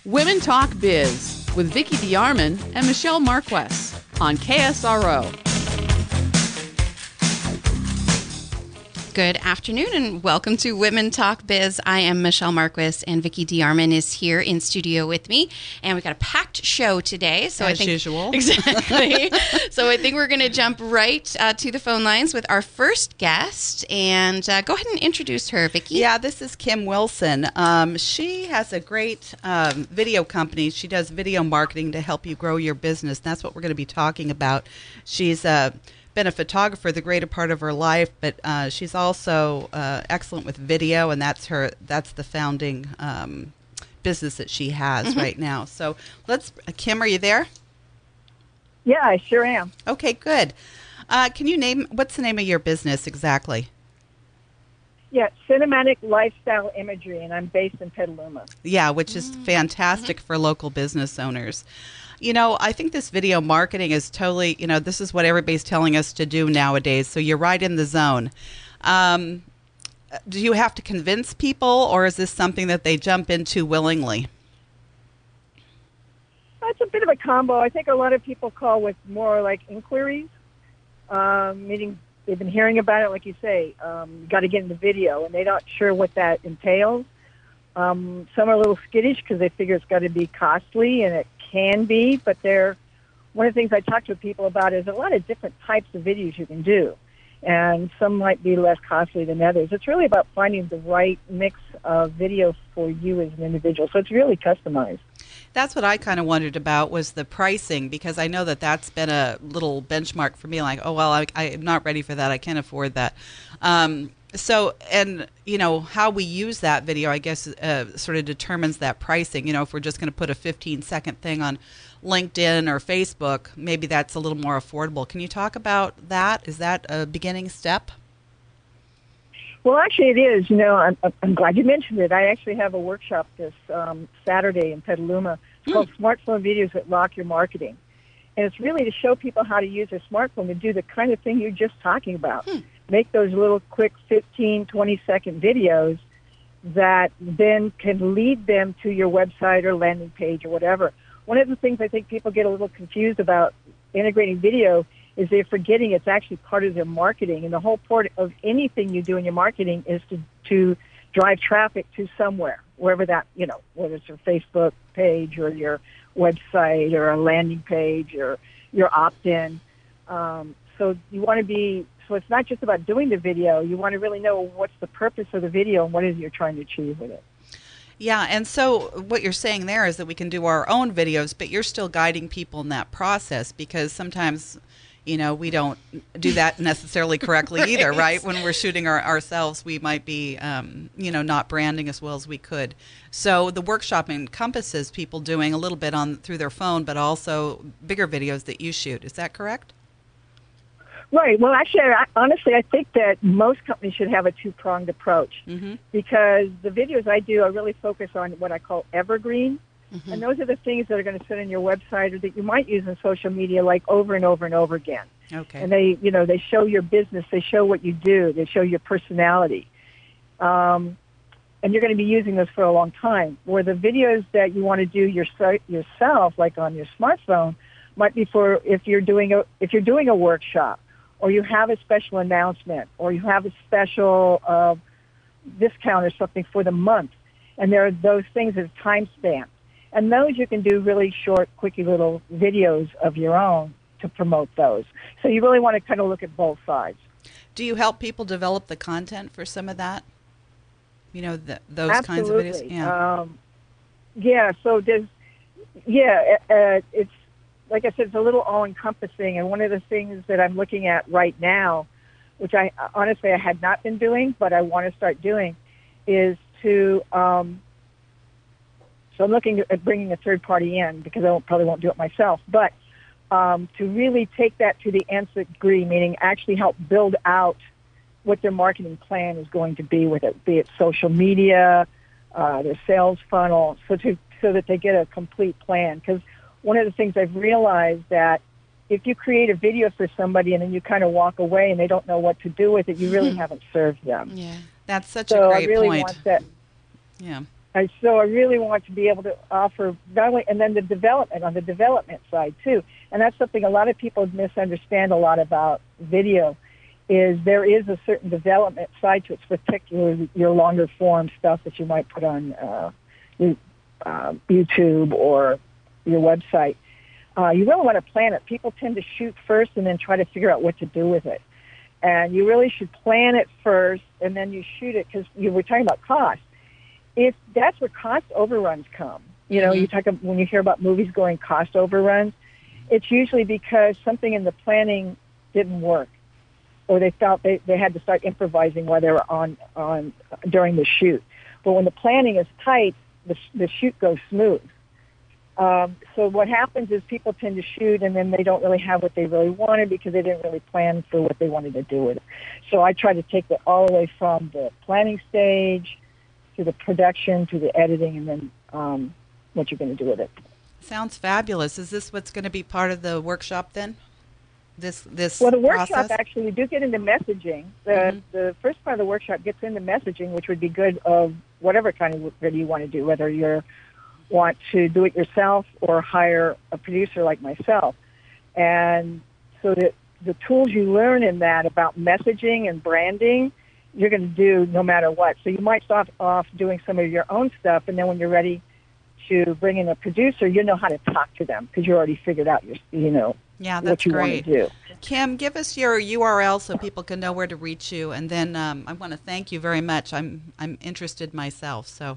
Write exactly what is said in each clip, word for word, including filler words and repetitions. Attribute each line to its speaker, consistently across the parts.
Speaker 1: Women Talk Biz with Vicki DeArmond and Michelle Marquez on K S R O.
Speaker 2: Good afternoon and welcome to Women Talk Biz. I am Michelle Marquez and Vicki DeArmond is here in studio with me. And we've got a packed show today. So
Speaker 1: As
Speaker 2: I think,
Speaker 1: usual.
Speaker 2: Exactly. So I think we're going to jump right uh, to the phone lines with our first guest. And uh, go ahead and introduce her, Vicki.
Speaker 3: Yeah, this is Kim Wilson. Um, she has a great um, video company. She does video marketing to help you grow your business. That's what we're going to be talking about. She's uh, been a photographer the greater part of her life, but uh, she's also uh, excellent with video, and that's her. That's the founding um, business that she has mm-hmm. right now. So let's, uh, Kim, are you there?
Speaker 4: Yeah, I sure am.
Speaker 3: Okay, good. Uh, can you name, what's the name of your business exactly?
Speaker 4: Yeah, Cinematic Lifestyle Imagery, and I'm based in Petaluma.
Speaker 3: Yeah, which is mm-hmm. fantastic mm-hmm. for local business owners. You know, I think this video marketing is totally, you know, this is what everybody's telling us to do nowadays. So you're right in the zone. Um, do you have to convince people, or is this something that they jump into willingly?
Speaker 4: It's a bit of a combo. I think a lot of people call with more like inquiries, um, meaning they've been hearing about it, like you say, um, you got to get in the video, and they're not sure what that entails. Um, some are a little skittish because they figure it's got to be costly, and it can be, but they're, one of the things I talk to people about is a lot of different types of videos you can do, and some might be less costly than others. It's really about finding the right mix of video for you as an individual, so it's really customized.
Speaker 3: That's what I kind of wondered about, was the pricing, because I know that that's been a little benchmark for me, like, oh, well, I, I'm not ready for that. I can't afford that. Um, so, and, you know, how we use that video, I guess, uh, sort of determines that pricing. You know, if we're just going to put a fifteen second thing on LinkedIn or Facebook, maybe that's a little more affordable. Can you talk about that? Is that a beginning step?
Speaker 4: Well, actually, it is. You know, I'm, I'm glad you mentioned it. I actually have a workshop this um, Saturday in Petaluma. It's mm. called Smartphone Videos That Rock Your Marketing. And it's really to show people how to use their smartphone to do the kind of thing you're just talking about. Mm. Make those little quick fifteen, twenty second videos that then can lead them to your website or landing page or whatever. One of the things I think people get a little confused about integrating video is they're forgetting it's actually part of their marketing. And the whole part of anything you do in your marketing is to, to drive traffic to somewhere, wherever that, you know, whether it's your Facebook page or your website or a landing page or your opt-in. Um, so you want to be, so it's not just about doing the video. You want to really know what's the purpose of the video and what is it you're trying to achieve with it.
Speaker 3: Yeah, and so what you're saying there is that we can do our own videos, but you're still guiding people in that process, because sometimes, you know, we don't do that necessarily correctly right. either, right? When we're shooting our, ourselves, we might be, um, you know, not branding as well as we could. So the workshop encompasses people doing a little bit on through their phone, but also bigger videos that you shoot. Is that correct?
Speaker 4: Right. Well, actually, I, honestly, I think that most companies should have a two-pronged approach mm-hmm. because the videos I do, I really focus on what I call evergreen. Mm-hmm. And those are the things that are going to sit on your website or that you might use in social media like over and over and over again.
Speaker 3: Okay.
Speaker 4: And they, you know, they show your business, they show what you do, they show your personality. Um, and you're going to be using those for a long time. Where the videos that you want to do your, yourself, like on your smartphone, might be for if you're doing a if you're doing a workshop, or you have a special announcement, or you have a special uh, discount or something for the month. And there are those things that are time stamped. And those you can do really short, quickie little videos of your own to promote those. So you really want to kind of look at both sides.
Speaker 3: Do you help people develop the content for some of that? You know, the, those
Speaker 4: Absolutely.
Speaker 3: kinds of videos? Yeah.
Speaker 4: Um, yeah, so there's, yeah, uh, it's, like I said, it's a little all-encompassing. And one of the things that I'm looking at right now, which I honestly I had not been doing, but I want to start doing, is to, um, so I'm looking at bringing a third party in because I won't, probably won't do it myself, but um, to really take that to the nth degree, meaning actually help build out what their marketing plan is going to be with it, be it social media, uh, their sales funnel, so to so that they get a complete plan. Because one of the things I've realized that if you create a video for somebody and then you kind of walk away and they don't know what to do with it, you really haven't served them.
Speaker 3: Yeah, that's such
Speaker 4: so
Speaker 3: a great
Speaker 4: I really
Speaker 3: point.
Speaker 4: Want that,
Speaker 3: yeah.
Speaker 4: I, so I really want to be able to offer not only, and then the development on the development side too. And that's something a lot of people misunderstand a lot about video, is there is a certain development side to it, particularly your longer form stuff that you might put on uh, your, uh, YouTube or your website. Uh, you really want to plan it. People tend to shoot first and then try to figure out what to do with it. And you really should plan it first and then you shoot it, because you were talking about cost. If that's where cost overruns come. You know, mm-hmm. you talk about, when you hear about movies going cost overruns, it's usually because something in the planning didn't work, or they felt they, they had to start improvising while they were on, on during the shoot. But when the planning is tight, the, the shoot goes smooth. Um, so what happens is people tend to shoot and then they don't really have what they really wanted because they didn't really plan for what they wanted to do with it. So I try to take it all the way from the planning stage to the production, to the editing, and then um, what you're going to do with it.
Speaker 3: Sounds fabulous. Is this what's going to be part of the workshop then? This this
Speaker 4: Well, the workshop,
Speaker 3: process?
Speaker 4: actually, we do get into messaging. The,
Speaker 3: Mm-hmm.
Speaker 4: the first part of the workshop gets into messaging, which would be good of whatever kind of video you want to do, whether you want to do it yourself or hire a producer like myself. And so that the tools you learn in that about messaging and branding, you're going to do no matter what. So you might start off doing some of your own stuff, and then when you're ready to bring in a producer, you know how to talk to them because you already figured out your, you know,
Speaker 3: yeah, that's
Speaker 4: what you
Speaker 3: great.
Speaker 4: want to do.
Speaker 3: Kim, give us your U R L so people can know where to reach you, and then um, I want to thank you very much. I'm I'm interested myself, so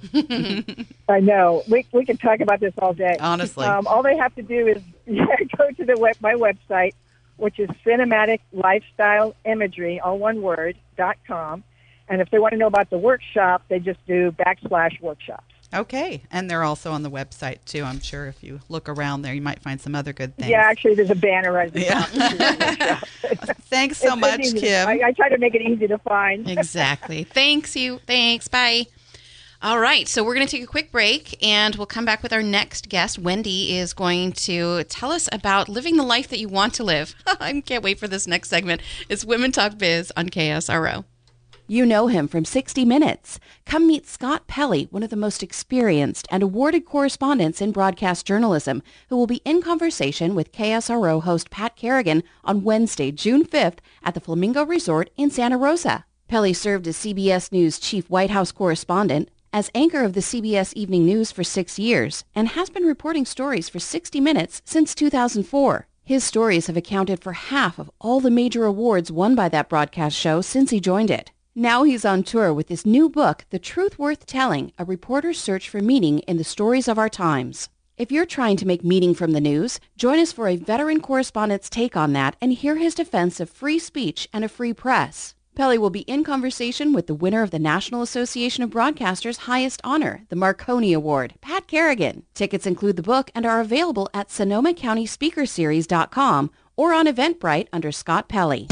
Speaker 4: I know we we can talk about this all day.
Speaker 3: honestly,
Speaker 4: Um, all they have to do is yeah, go to the web, my website, which is Cinematic Lifestyle Imagery, all one word, dot com. And if they want to know about the workshop, they just do backslash workshops.
Speaker 3: okay. And they're also on the website too. I'm sure if you look around there, you might find some other good things.
Speaker 4: Yeah, actually, there's a banner right at the
Speaker 3: Yeah.
Speaker 4: top.
Speaker 3: Thanks so
Speaker 4: It's
Speaker 3: much,
Speaker 4: easy to-
Speaker 3: Kim.
Speaker 4: I, I try to make it easy to find.
Speaker 2: Exactly. Thanks, you. Thanks. Bye. All right. So we're going to take a quick break and we'll come back with our next guest. Wendy is going to tell us about living the life that you want to live. I can't wait for this next segment. It's Women Talk Biz on K S R O.
Speaker 5: You know him from sixty minutes. Come meet Scott Pelley, one of the most experienced and awarded correspondents in broadcast journalism, who will be in conversation with K S R O host Pat Kerrigan on Wednesday, June fifth at the Flamingo Resort in Santa Rosa. Pelley served as C B S News chief White House correspondent, as anchor of the C B S Evening News for six years, and has been reporting stories for sixty minutes since two thousand four. His stories have accounted for half of all the major awards won by that broadcast show since he joined it. Now he's on tour with his new book, The Truth Worth Telling, A Reporter's Search for Meaning in the Stories of Our Times. If you're trying to make meaning from the news, join us for a veteran correspondent's take on that and hear his defense of free speech and a free press. Pelley will be in conversation with the winner of the National Association of Broadcasters' highest honor, the Marconi Award, Pat Kerrigan. Tickets include the book and are available at Sonoma County Speaker Series dot com or on Eventbrite under Scott Pelley.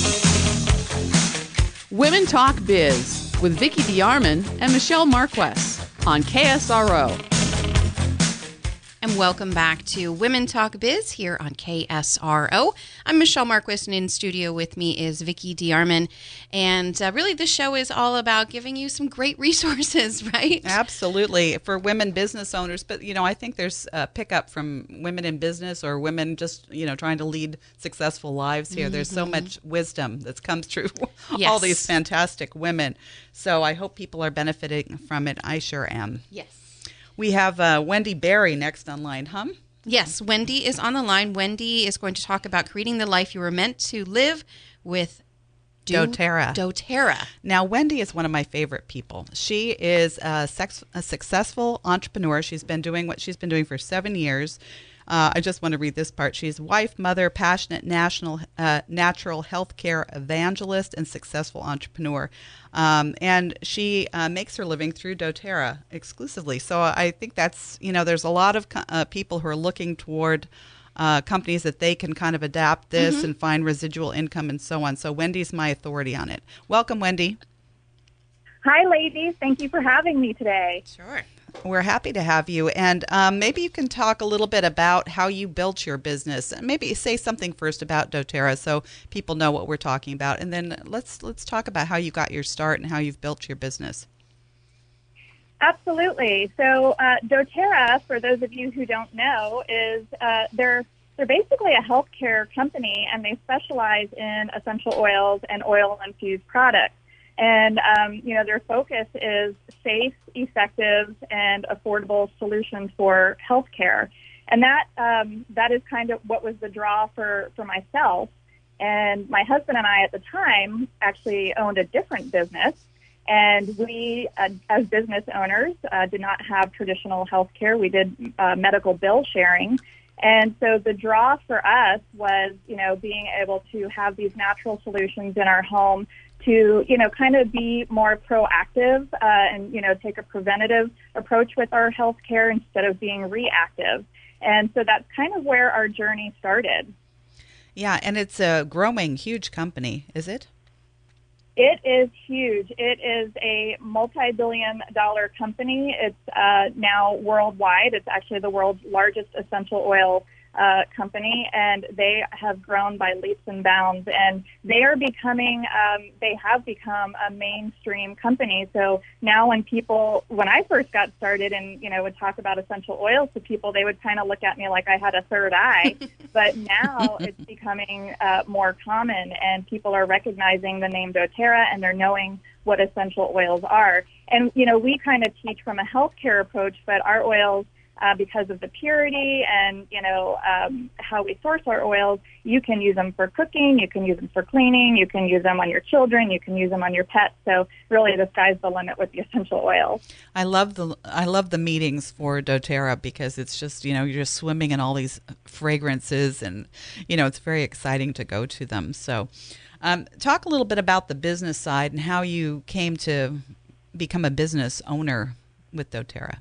Speaker 1: Women Talk Biz with Vicki DeArmond and Michelle Marquez on K S R O.
Speaker 2: And welcome back to Women Talk Biz here on K S R O. I'm Michelle Marquis, and in studio with me is Vicki DeArmond. And uh, really, this show is all about giving you some great resources, right?
Speaker 3: Absolutely, for women business owners. But, you know, I think there's a pickup from women in business or women just, you know, trying to lead successful lives here. Mm-hmm. There's so much wisdom that's come through
Speaker 2: Yes.
Speaker 3: all these fantastic women. So I hope people are benefiting from it. I sure am.
Speaker 2: Yes.
Speaker 3: We have uh, Wendy Berry next online, huh?
Speaker 2: Yes, Wendy is on the line. Wendy is going to talk about creating the life you were meant to live with Do-
Speaker 3: doTERRA.
Speaker 2: doTERRA.
Speaker 3: Now, Wendy is one of my favorite people. She is a, sex, a successful entrepreneur. She's been doing what she's been doing for seven years. Uh, I just want to read this part. She's wife, mother, passionate national, uh, natural healthcare evangelist, and successful entrepreneur. Um, and she uh, makes her living through doTERRA exclusively. So I think that's, you know, there's a lot of co- uh, people who are looking toward uh, companies that they can kind of adapt this mm-hmm. and find residual income and so on. So Wendy's my authority on it. Welcome, Wendy.
Speaker 6: Hi, ladies. Thank you for having me today.
Speaker 2: Sure.
Speaker 3: We're happy to have you. And um, maybe you can talk a little bit about how you built your business. Maybe say something first about doTERRA so people know what we're talking about. And then let's let's talk about how you got your start and how you've built your business.
Speaker 6: Absolutely. So uh, doTERRA, for those of you who don't know, is uh, they're they're basically a healthcare company, and they specialize in essential oils and oil-infused products. And um, you know, their focus is safe, effective, and affordable solutions for healthcare. And that um, that is kind of what was the draw for, for myself. And my husband and I at the time actually owned a different business. And we, uh, as business owners, uh, did not have traditional health care. We did uh, medical bill sharing. And so the draw for us was, you know, being able to have these natural solutions in our home to, you know, kind of be more proactive uh, and, you know, take a preventative approach with our health care instead of being reactive. And so that's kind of where our journey started.
Speaker 3: Yeah, and it's a growing, huge company, is it?
Speaker 6: It is huge. It is a multi-billion dollar company. It's uh, now worldwide. It's actually the world's largest essential oil uh, company, and they have grown by leaps and bounds. And they are becoming, um, they have become a mainstream company. So now when people, when I first got started and, you know, would talk about essential oils to people, they would kind of look at me like I had a third eye. But now it's becoming uh, more common, and people are recognizing the name doTERRA, and they're knowing what essential oils are. And, you know, we kind of teach from a healthcare approach, but our oils, uh, because of the purity and, you know, um, how we source our oils, you can use them for cooking, you can use them for cleaning, you can use them on your children, you can use them on your pets. So really the sky's the limit with the essential oils.
Speaker 3: I love the I love the meetings for doTERRA because it's just, you know, you're just swimming in all these fragrances, and, you know, it's very exciting to go to them. So um, talk a little bit about the business side and how you came to become a business owner with doTERRA.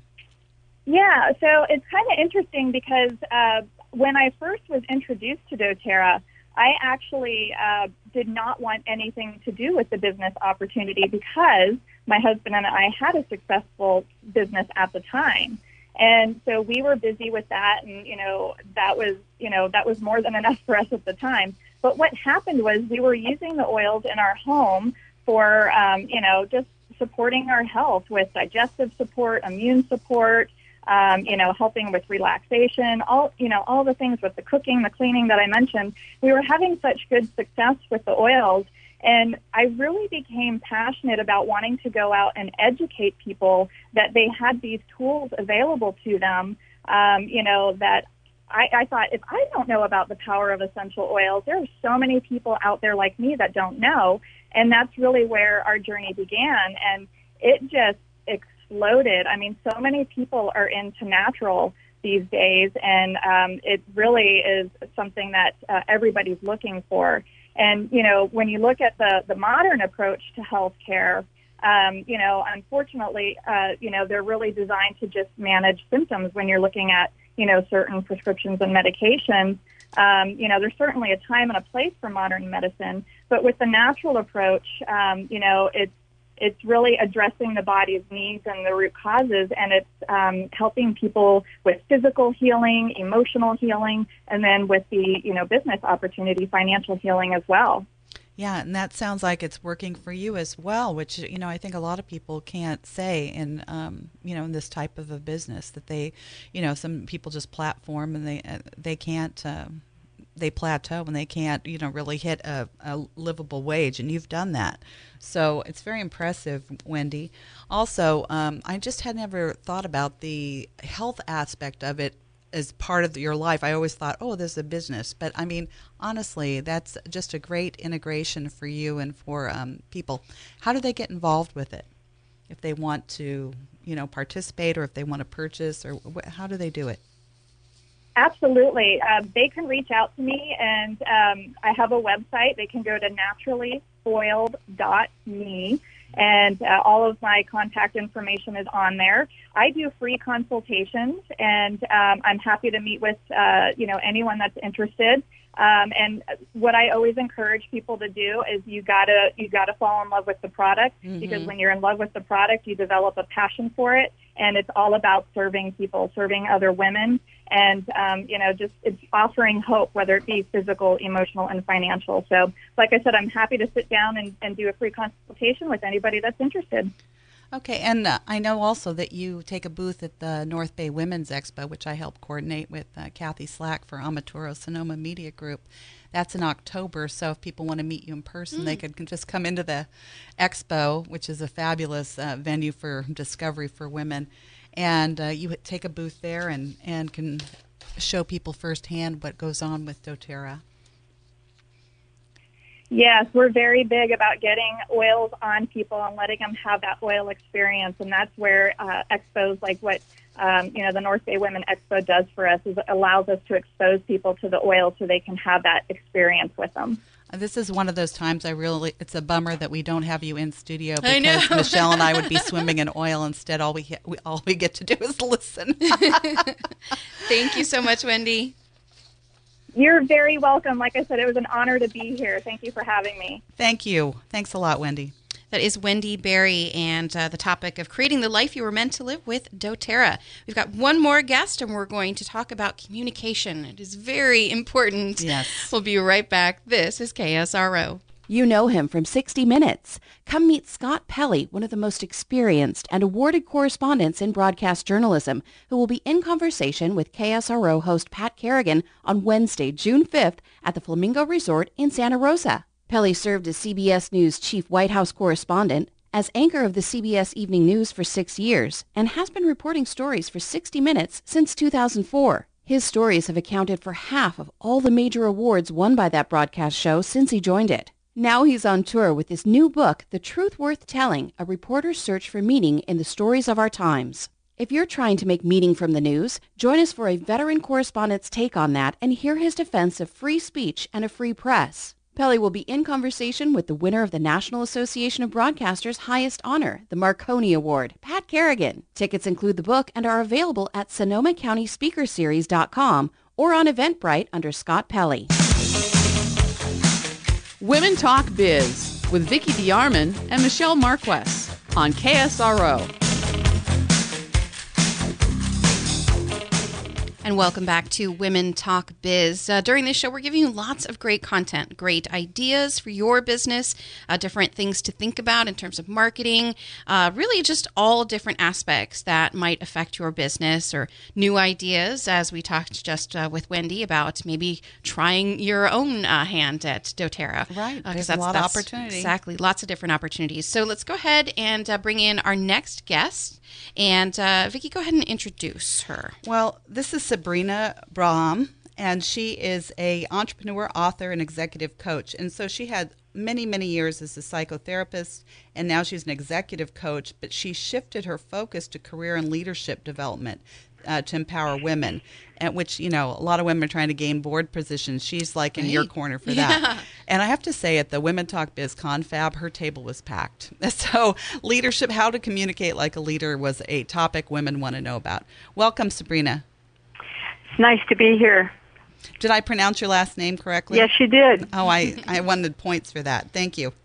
Speaker 6: Yeah, so it's kind of interesting because uh, when I first was introduced to doTERRA, I actually uh, did not want anything to do with the business opportunity because my husband and I had a successful business at the time. And so we were busy with that, and, you know, that was, you know, that was more than enough for us at the time. But what happened was we were using the oils in our home for, um, you know, just supporting our health with digestive support, immune support, Um, you know, helping with relaxation, all, you know, all the things with the cooking, the cleaning that I mentioned. We were having such good success with the oils, and I really became passionate about wanting to go out and educate people that they had these tools available to them, um, you know, that I, I thought, if I don't know about the power of essential oils, there are so many people out there like me that don't know, and that's really where our journey began, and it just exploded. I mean, so many people are into natural these days, and um, it really is something that uh, everybody's looking for. And, you know, when you look at the, the modern approach to healthcare, um, you know, unfortunately, uh, you know, they're really designed to just manage symptoms when you're looking at, you know, certain prescriptions and medications. Um, you know, there's certainly a time and a place for modern medicine, but with the natural approach, um, you know, it's It's really addressing the body's needs and the root causes, and it's um, helping people with physical healing, emotional healing, and then with the, you know, business opportunity, financial healing as well.
Speaker 3: Yeah, and that sounds like it's working for you as well, which, you know, I think a lot of people can't say in, um, you know, in this type of a business that they, you know, some people just platform and they uh, they can't. Uh, they plateau and they can't, you know, really hit a, a livable wage, and you've done that. So it's very impressive, Wendy. Also, um, I just had never thought about the health aspect of it as part of your life. I always thought, oh, this is a business. But, I mean, honestly, that's just a great integration for you and for um, people. How do they get involved with it if they want to, you know, participate, or if they want to purchase, or wh- how do they do it?
Speaker 6: Absolutely. Uh, they can reach out to me, and um, I have a website. They can go to naturally spoiled dot me, and uh, all of my contact information is on there. I do free consultations, and um, I'm happy to meet with, uh, you know, anyone that's interested. Um, and what I always encourage people to do is you gotta you gotta fall in love with the product, mm-hmm. because when you're in love with the product, you develop a passion for it, and it's all about serving people, serving other women, and um, you know, just it's offering hope, whether it be physical, emotional, and financial. So, like I said, I'm happy to sit down and, and do a free consultation with anybody that's interested.
Speaker 3: Okay, and uh, I know also that you take a booth at the North Bay Women's Expo, which I help coordinate with uh, Kathy Slack for Amaturo Sonoma Media Group. That's in October, so if people want to meet you in person, mm. they could can just come into the expo, which is a fabulous uh, venue for discovery for women, and uh, you take a booth there and, and can show people firsthand what goes on with doTERRA.
Speaker 6: Yes, we're very big about getting oils on people and letting them have that oil experience, and that's where uh, expos like what um, you know the North Bay Women Expo does for us is it allows us to expose people to the oil so they can have that experience with them.
Speaker 3: This is one of those times I really, it's a bummer that we don't have you in studio
Speaker 2: I know.
Speaker 3: because Michelle and I would be swimming in oil instead. All we, we all we get to do is listen.
Speaker 2: Thank you so much, Wendy.
Speaker 6: You're very welcome. Like I said, it was an honor to be here. Thank you for having me.
Speaker 3: Thank you. Thanks a lot, Wendy.
Speaker 2: That is Wendy Berry, and uh, the topic of creating the life you were meant to live with doTERRA. We've got one more guest, and we're going to talk about communication. It is very important.
Speaker 3: Yes.
Speaker 2: We'll be right back. This is K S R O.
Speaker 5: You know him from sixty minutes. Come meet Scott Pelley, one of the most experienced and awarded correspondents in broadcast journalism, who will be in conversation with K S R O host Pat Kerrigan on Wednesday, June fifth at the Flamingo Resort in Santa Rosa. Pelley served as C B S News chief White House correspondent, as anchor of the C B S Evening News for six years, and has been reporting stories for sixty minutes since two thousand four. His stories have accounted for half of all the major awards won by that broadcast show since he joined it. Now he's on tour with his new book, The Truth Worth Telling, A Reporter's Search for Meaning in the Stories of Our Times. If you're trying to make meaning from the news, join us for a veteran correspondent's take on that and hear his defense of free speech and a free press. Pelley will be in conversation with the winner of the National Association of Broadcasters' highest honor, the Marconi Award, Pat Kerrigan. Tickets include the book and are available at Sonoma County Speaker Series dot com or on Eventbrite under Scott Pelley.
Speaker 1: Women Talk Biz with Vicki DeArmond and Michelle Marquez on K S R O.
Speaker 2: And welcome back to Women Talk Biz. Uh, during this show, we're giving you lots of great content, great ideas for your business, uh, different things to think about in terms of marketing, uh, really just all different aspects that might affect your business or new ideas, as we talked just uh, with Wendy about maybe trying your own uh, hand at doTERRA.
Speaker 3: Right.
Speaker 2: Uh,
Speaker 3: There's
Speaker 2: that's,
Speaker 3: a lot
Speaker 2: that's
Speaker 3: of opportunity.
Speaker 2: Exactly. Lots of different opportunities. So let's go ahead and uh, bring in our next guest. And uh, Vicki, go ahead and introduce her.
Speaker 3: Well, this is Sabrina Braham, and she is a entrepreneur, author, and executive coach. And so she had many, many years as a psychotherapist, and now she's an executive coach, but she shifted her focus to career and leadership development uh, to empower women, at which, you know, a lot of women are trying to gain board positions. She's like in
Speaker 2: Right.
Speaker 3: your corner for
Speaker 2: Yeah.
Speaker 3: that. And I have to say, at the Women Talk Biz Confab, her table was packed. So leadership, how to communicate like a leader, was a topic women want to know about. Welcome, Sabrina.
Speaker 7: It's nice to be here.
Speaker 3: Did I pronounce your last name correctly?
Speaker 7: Yes, you did.
Speaker 3: Oh, I, I wanted points for that. Thank you.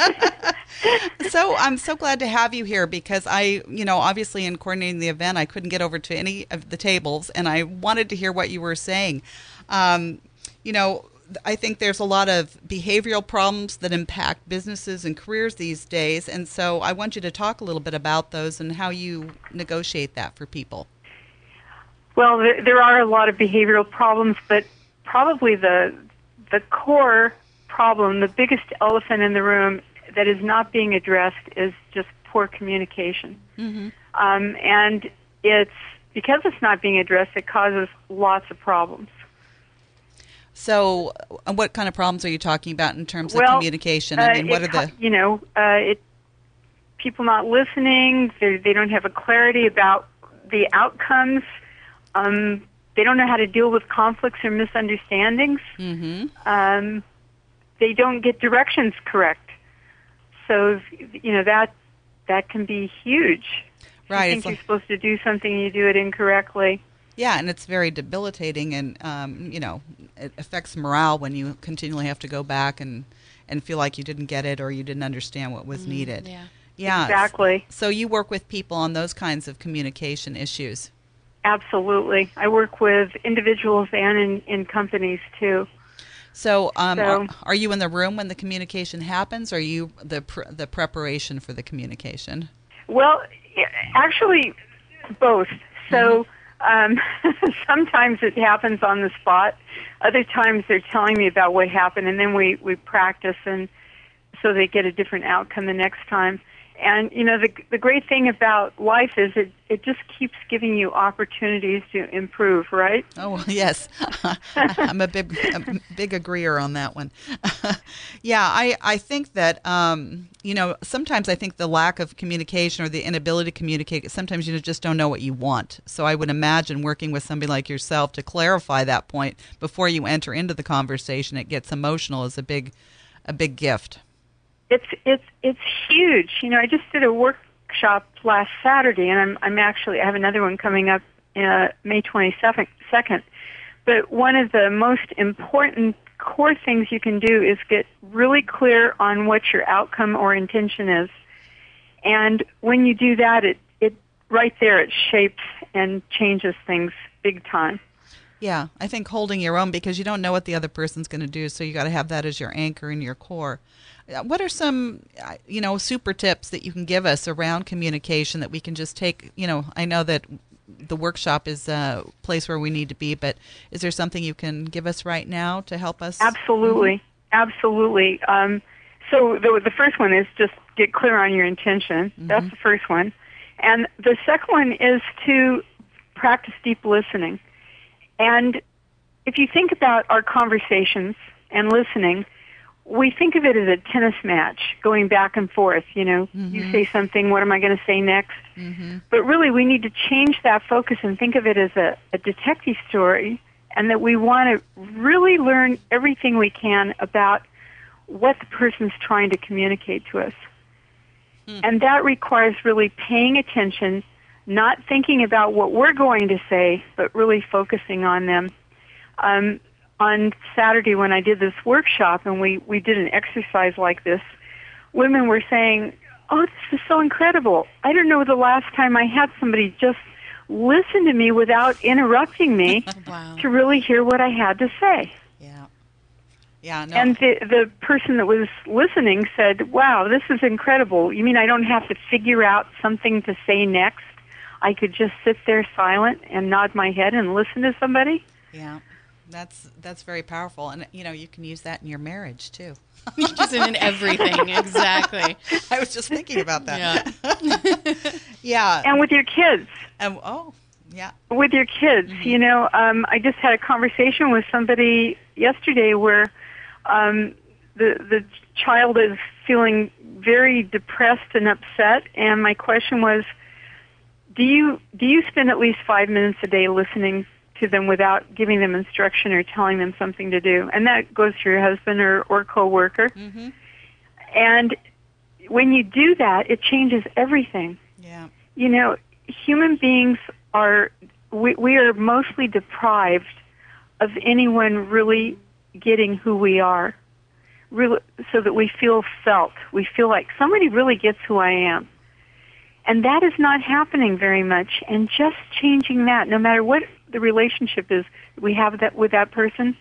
Speaker 3: So I'm so glad to have you here because I, you know, obviously in coordinating the event, I couldn't get over to any of the tables, and I wanted to hear what you were saying. Um, you know, I think there's a lot of behavioral problems that impact businesses and careers these days, and so I want you to talk a little bit about those and how you negotiate that for people.
Speaker 7: Well, there, there are a lot of behavioral problems, but probably the the core problem, the biggest elephant in the room that is not being addressed is just poor communication.
Speaker 3: Mm-hmm.
Speaker 7: Um, and it's because it's not being addressed, it causes lots of problems.
Speaker 3: So uh, what kind of problems are you talking about in terms
Speaker 7: Well,
Speaker 3: of communication? I mean,
Speaker 7: uh,
Speaker 3: what
Speaker 7: it
Speaker 3: are
Speaker 7: co-
Speaker 3: the...
Speaker 7: You know, uh, it, people not listening, they, they don't have a clarity about the outcomes. Um, they don't know how to deal with conflicts or misunderstandings.
Speaker 3: Mm-hmm.
Speaker 7: Um, they don't get directions correct. So, you know, that that can be huge.
Speaker 3: Right.
Speaker 7: You think
Speaker 3: It's
Speaker 7: you're
Speaker 3: like-
Speaker 7: supposed to do something and you do it incorrectly.
Speaker 3: Yeah, and it's very debilitating, and um, you know, it affects morale when you continually have to go back and, and feel like you didn't get it or you didn't understand what was needed.
Speaker 2: Yeah.
Speaker 3: Yeah,
Speaker 7: Exactly.
Speaker 3: So you work with people on those kinds of communication issues.
Speaker 7: Absolutely. I work with individuals and in, in companies, too.
Speaker 3: So, um,
Speaker 7: So-
Speaker 3: are, are you in the room when the communication happens, or are you the pr- the preparation for the communication?
Speaker 7: Well, actually, both. So um, sometimes it happens on the spot. Other times they're telling me about what happened, and then we, we practice, and so they get a different outcome the next time. And, you know, the the great thing about life is it, it just keeps giving you opportunities to improve, right?
Speaker 3: Oh, yes. I'm a big a big agreeer on that one. Yeah, I, I think that, um, you know, sometimes I think the lack of communication or the inability to communicate, sometimes you just don't know what you want. So I would imagine working with somebody like yourself to clarify that point before you enter into the conversation, it gets emotional, is a big a big gift.
Speaker 7: It's it's it's huge. You know, I just did a workshop last Saturday, and I'm I'm actually I have another one coming up uh, May twenty-second. But one of the most important core things you can do is get really clear on what your outcome or intention is. And when you do that, it it right there it shapes and changes things big time.
Speaker 3: Yeah, I think holding your own, because you don't know what the other person's going to do, so you got to have that as your anchor and your core. What are some, you know, super tips that you can give us around communication that we can just take? You know, I know that the workshop is a place where we need to be, but is there something you can give us right now to help us?
Speaker 7: Absolutely, mm-hmm. absolutely. Um, so the the first one is just get clear on your intention. Mm-hmm. That's the first one, and the second one is to practice deep listening. And if you think about our conversations and listening, we think of it as a tennis match going back and forth. You know, mm-hmm. you say something, what am I going to say next? Mm-hmm. But really, we need to change that focus and think of it as a, a detective story, and that we want to really learn everything we can about what the person's trying to communicate to us. Mm. And that requires really paying attention, not thinking about what we're going to say, but really focusing on them. Um, on Saturday when I did this workshop and we, we did an exercise like this, women were saying, oh, this is so incredible. I don't know the last time I had somebody just listen to me without interrupting me wow. to really hear what I had to say.
Speaker 3: Yeah. Yeah, no.
Speaker 7: And the, the person that was listening said, wow, this is incredible. You mean I don't have to figure out something to say next? I could just sit there silent and nod my head and listen to somebody?
Speaker 3: Yeah. That's that's very powerful, and you know you can use that in your marriage too.
Speaker 2: Use it in everything, exactly.
Speaker 3: I was just thinking about that. Yeah, yeah.
Speaker 7: And with your kids.
Speaker 3: Um, oh, yeah.
Speaker 7: With your kids, mm-hmm. you know, um, I just had a conversation with somebody yesterday where um, the the child is feeling very depressed and upset, and my question was, do you do you spend at least five minutes a day listening to them without giving them instruction or telling them something to do? And that goes to your husband or, or co-worker. Mm-hmm. And when you do that, it changes everything.
Speaker 3: Yeah.
Speaker 7: You know, human beings are, we, we are mostly deprived of anyone really getting who we are, really, so that we feel felt. We feel like somebody really gets who I am. And that is not happening very much. And just changing that, no matter what the relationship is we have that with that person,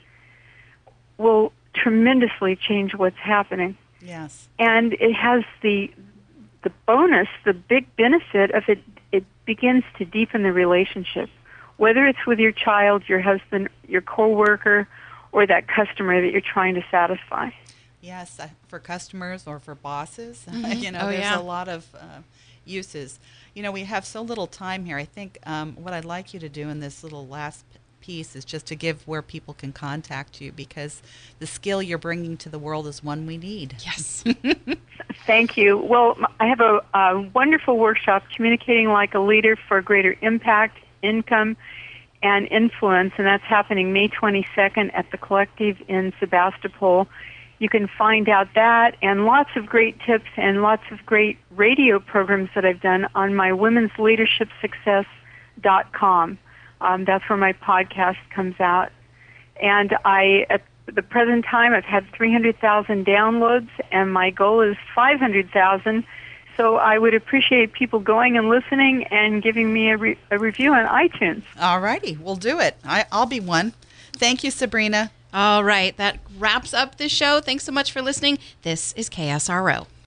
Speaker 7: will tremendously change what's happening.
Speaker 3: Yes.
Speaker 7: And it has the the bonus, the big benefit of it, it begins to deepen the relationship. Whether it's with your child, your husband, your coworker, or that customer that you're trying to satisfy.
Speaker 3: Yes, uh, for customers or for bosses.
Speaker 2: Mm-hmm.
Speaker 3: you know,
Speaker 2: oh,
Speaker 3: there's
Speaker 2: yeah.
Speaker 3: a lot of uh, uses. You know, we have so little time here. I think um, what I'd like you to do in this little last p- piece is just to give where people can contact you, because the skill you're bringing to the world is one we need.
Speaker 2: Yes.
Speaker 7: Thank you. Well, I have a, a wonderful workshop, Communicating Like a Leader for Greater Impact, Income, and Influence, and that's happening May twenty-second at the Collective in Sebastopol. You can find out that and lots of great tips and lots of great radio programs that I've done on my women's leadership success dot com. Um, that's where my podcast comes out. And I, at the present time, I've had three hundred thousand downloads, and my goal is five hundred thousand. So I would appreciate people going and listening and giving me a, re- a review on iTunes.
Speaker 3: All righty, we'll do it. I, I'll be one. Thank you, Sabrina.
Speaker 2: All right, that wraps up this show. Thanks so much for listening. This is K S R O.